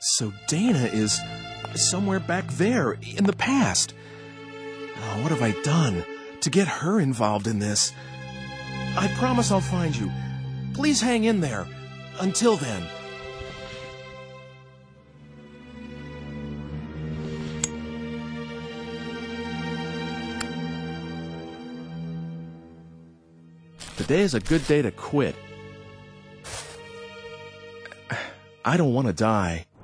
So Dana is somewhere back there in the past. Oh, what have I done to get her involved in this? I promise I'll find you. Please hang in there. Until then. Today is a good day to quit. I don't want to die.